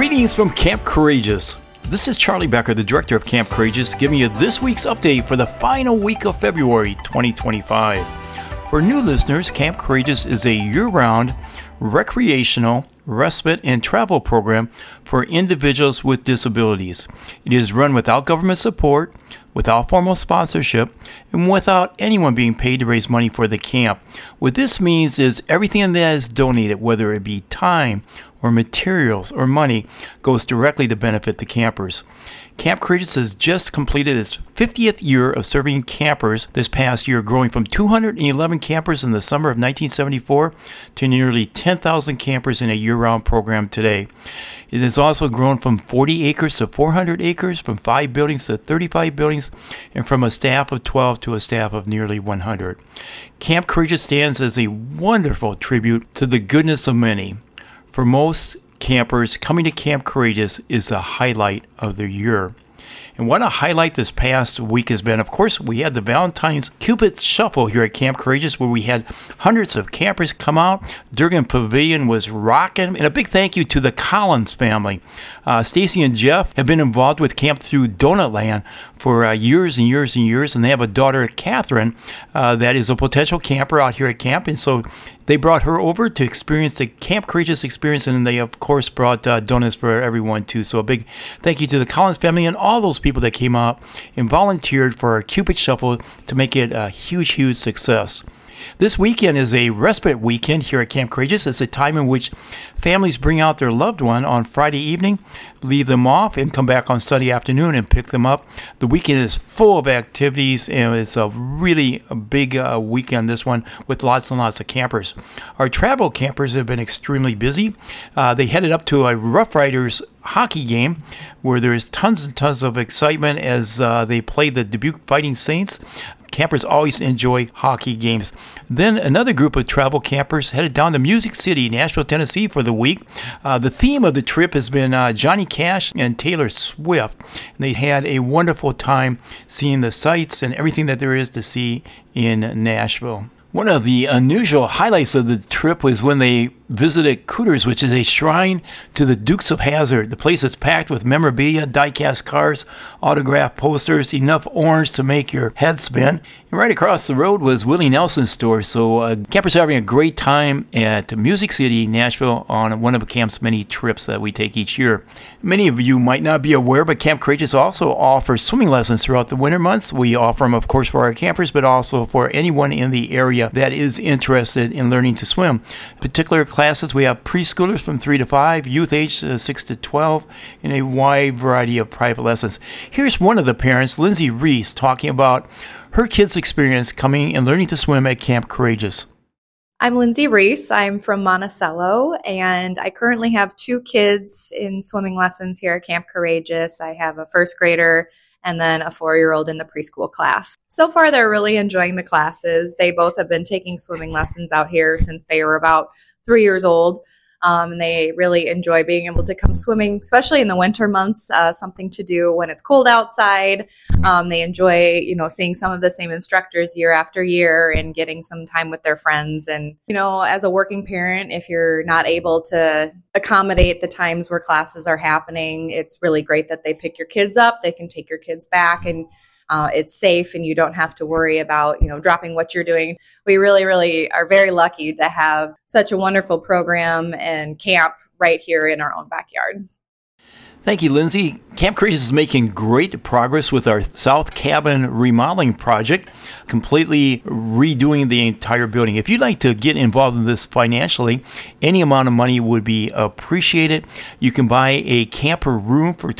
Greetings from Camp Courageous. This is Charlie Becker, the director of Camp Courageous, giving you this week's update for the final week of February 2025. For new listeners, Camp Courageous is a year-round recreational, respite, and travel program for individuals with disabilities. It is run without government support, without formal sponsorship, and without anyone being paid to raise money for the camp. What this means is everything that is donated, whether it be time or materials or money, goes directly to benefit the campers. Camp Courageous has just completed its 50th year of serving campers this past year, growing from 211 campers in the summer of 1974 to nearly 10,000 campers in a year-round program today. It has also grown from 40 acres to 400 acres, from 5 buildings to 35 buildings, and from a staff of 12 to a staff of nearly 100. Camp Courageous stands as a wonderful tribute to the goodness of many. For most campers, coming to Camp Courageous is the highlight of their year. And what a highlight this past week has been, of course, we had the Valentine's Cupid Shuffle here at Camp Courageous, where we had hundreds of campers come out. Durgan Pavilion was rocking. And a big thank you to the Collins family. Stacy and Jeff have been involved with camp through Donutland for years and years and years. And they have a daughter, Catherine, that is a potential camper out here at camp. And so they brought her over to experience the Camp Courageous experience, and they, of course, brought donuts for everyone, too. So a big thank you to the Collins family and all those people that came out and volunteered for our Cupid Shuffle to make it a huge, huge success. This weekend is a respite weekend here at Camp Courageous. It's a time in which families bring out their loved one on Friday evening, leave them off, and come back on Sunday afternoon and pick them up. The weekend is full of activities, and it's a really big weekend, this one, with lots and lots of campers. Our travel campers have been extremely busy. They headed up to a Rough Riders hockey game where there's tons and tons of excitement as they play the Dubuque Fighting Saints. Campers always enjoy hockey games. Then another group of travel campers headed down to Music City, Nashville, Tennessee for the week. The theme of the trip has been Johnny Cash and Taylor Swift. And they had a wonderful time seeing the sights and everything that there is to see in Nashville. One of the unusual highlights of the trip was when they visited Cooters, which is a shrine to the Dukes of Hazzard. The place is packed with memorabilia, die-cast cars, autographed posters, enough orange to make your head spin. And right across the road was Willie Nelson's store. So campers are having a great time at Music City, Nashville, on one of camp's many trips that we take each year. Many of you might not be aware, but Camp Courageous also offers swimming lessons throughout the winter months. We offer them, of course, for our campers, but also for anyone in the area that is interested in learning to swim. Particular classes, we have preschoolers from 3 to 5, youth age 6 to 12, and a wide variety of private lessons. Here's one of the parents, Lindsay Reese, talking about her kids' experience coming and learning to swim at Camp Courageous. I'm Lindsay Reese. I'm from Monticello, and I currently have 2 kids in swimming lessons here at Camp Courageous. I have a first grader and then a 4-year-old in the preschool class. So far, they're really enjoying the classes. They both have been taking swimming lessons out here since they were about 3 years old. And they really enjoy being able to come swimming, especially in the winter months, something to do when it's cold outside. They enjoy, seeing some of the same instructors year after year and getting some time with their friends. And, as a working parent, if you're not able to accommodate the times where classes are happening, it's really great that they pick your kids up. They can take your kids back, and it's safe, and you don't have to worry about, dropping what you're doing. We really, really are very lucky to have such a wonderful program and camp right here in our own backyard. Thank you, Lindsay. Camp Courageous is making great progress with our South Cabin remodeling project, completely redoing the entire building. If you'd like to get involved in this financially, any amount of money would be appreciated. You can buy a camper room for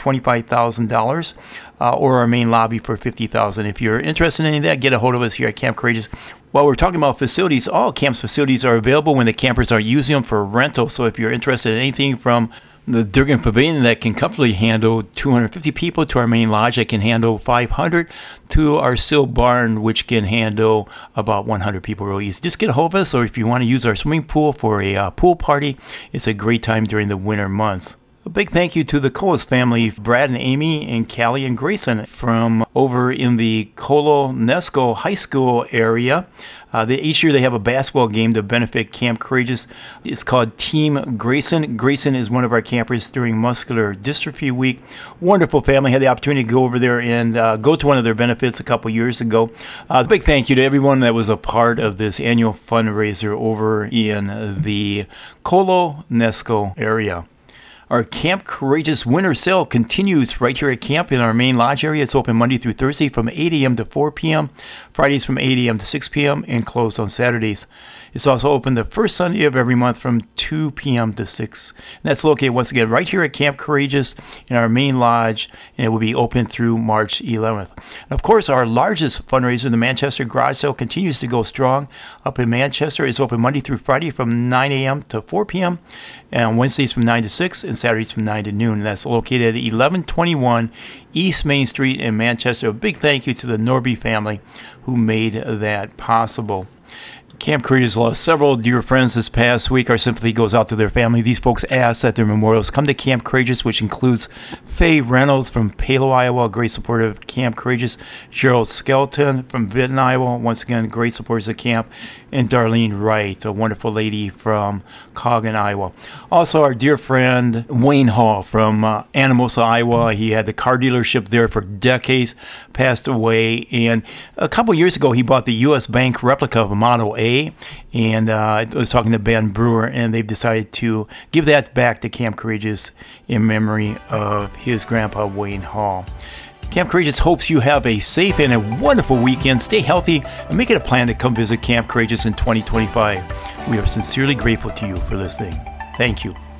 $25,000 or our main lobby for $50,000. If you're interested in any of that, get a hold of us here at Camp Courageous. While we're talking about facilities, all camp's facilities are available when the campers are using them for rental. So if you're interested in anything from the Durgan Pavilion that can comfortably handle 250 people, to our main lodge that can handle 500, to our Sill Barn, which can handle about 100 people real easy. Just get a hold of us, or if you want to use our swimming pool for a pool party, it's a great time during the winter months. A big thank you to the Colas family, Brad and Amy and Callie and Grayson from over in the Colo Nesco High School area. Each year they have a basketball game to benefit Camp Courageous. It's called Team Grayson. Grayson is one of our campers during Muscular Dystrophy Week. Wonderful family. Had the opportunity to go over there and go to one of their benefits a couple years ago. A big thank you to everyone that was a part of this annual fundraiser over in the Colo Nesco area. Our Camp Courageous Winter Sale continues right here at camp in our main lodge area. It's open Monday through Thursday from 8 a.m. to 4 p.m., Fridays from 8 a.m. to 6 p.m., and closed on Saturdays. It's also open the first Sunday of every month from 2 p.m. to 6. And that's located, once again, right here at Camp Courageous in our main lodge, and it will be open through March 11th. And of course, our largest fundraiser, the Manchester Garage Sale, continues to go strong up in Manchester. It's open Monday through Friday from 9 a.m. to 4 p.m., and on Wednesdays from 9 to 6, and Saturdays from 9 to noon. And that's located at 1121 East Main Street in Manchester. A big thank you to the Norby family who made that possible. Camp Courageous lost several dear friends this past week. Our sympathy goes out to their family. These folks asked that their memorials come to Camp Courageous, which includes Faye Reynolds from Palo, Iowa, great supporter of Camp Courageous. Gerald Skelton from Vinton, Iowa, once again, great supporters of camp. And Darlene Wright, a wonderful lady from Coggin, Iowa. Also, our dear friend Wayne Hall from Anamosa, Iowa. He had the car dealership there for decades, passed away. And a couple years ago, he bought the U.S. Bank replica of a Model A. And I was talking to Ben Brewer, and they've decided to give that back to Camp Courageous in memory of his grandpa, Wayne Hall. Camp Courageous hopes you have a safe and a wonderful weekend. Stay healthy and make it a plan to come visit Camp Courageous in 2025. We are sincerely grateful to you for listening. Thank you.